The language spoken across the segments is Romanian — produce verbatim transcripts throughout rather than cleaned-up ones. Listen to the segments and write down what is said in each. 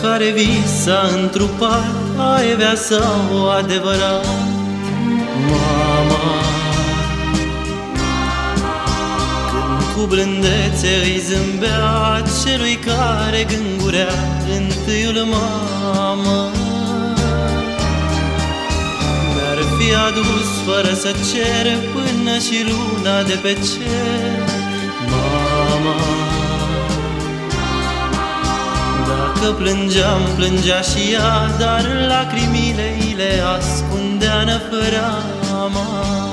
care visa întrupat, ai avea sau adevărat? Mama, când cu blândețe îi zâmbea celui care gângurea întâiul mamă, mi-ar fi adus fără să cer până și luna de pe cer. Mama, dacă plângeam, plângea și ea, dar lacrimile îi le ascundea năfărama.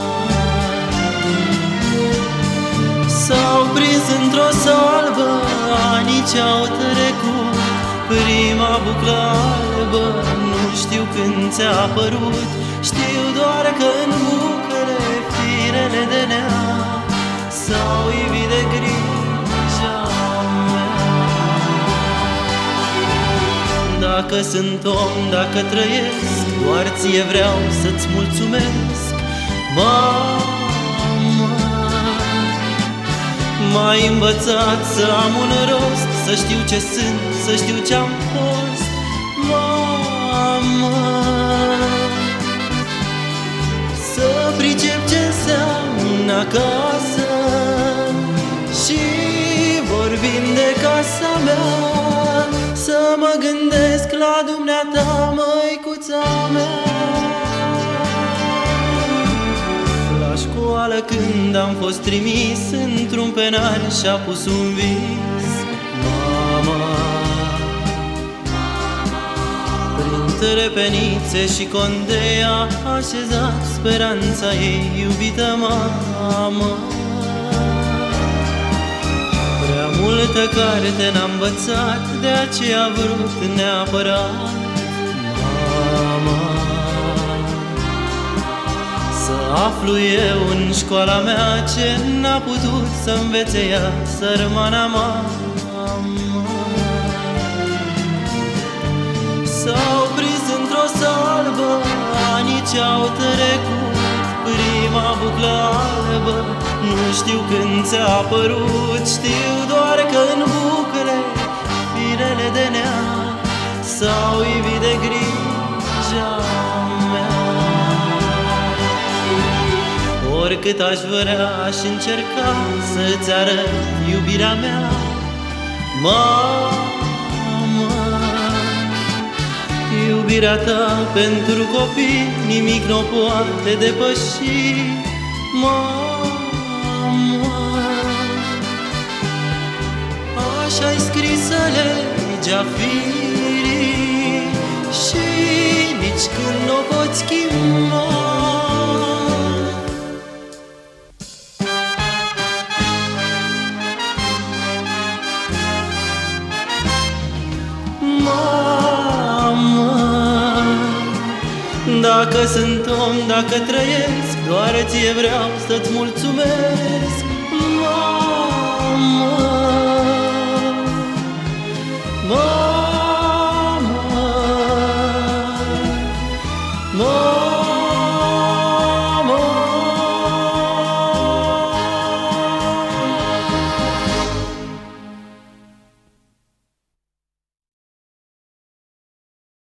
S-au prins într-o salbă, anii ce-au trecut, prima buclă albă, nu știu când ți-a apărut. Știu doar că în bucăle firele de nea s-au ivit de grija mea. Dacă sunt om, dacă trăiesc, doar ție vreau să-ți mulțumesc. Mama, m-ai învățat să am un rost, să știu ce sunt, să știu ce-am fost. Mama, să pricep ce înseamnă acasă și vorbind de casa mea, să mă gândesc la dumneata, măicuța mea. La școală când am fost trimis într-un penar și-a pus un vis. Mama, printre penițe și condei a așezat speranța ei, iubită mamă. Prea multă carte n-am învățat, de aceea a vrut neapărat mama să aflu eu în școala mea ce n-a putut să învețe ea, sărmana mamă. S-au prins într-o salbă, anii ce-au trecut, prima buclă albă, nu știu când ți-a apărut. Știu doar că în bucăle firele de nea s-au ivit de grija mea. Oricât aș vrea, aș încerca să-ți arăt iubirea mea. Mama, iubirea ta pentru copii nimic n-o poate depăși. Mama, așa-i scrisă legea firii și nici când n-o poți schimba. Dacă sunt om, dacă trăiesc, doar ție vreau să-ți mulțumesc.